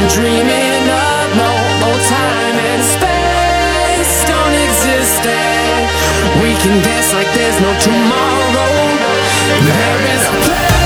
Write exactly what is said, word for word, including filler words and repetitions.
dreaming of no more time and space don't exist and we can dance like there's no tomorrow. There is a place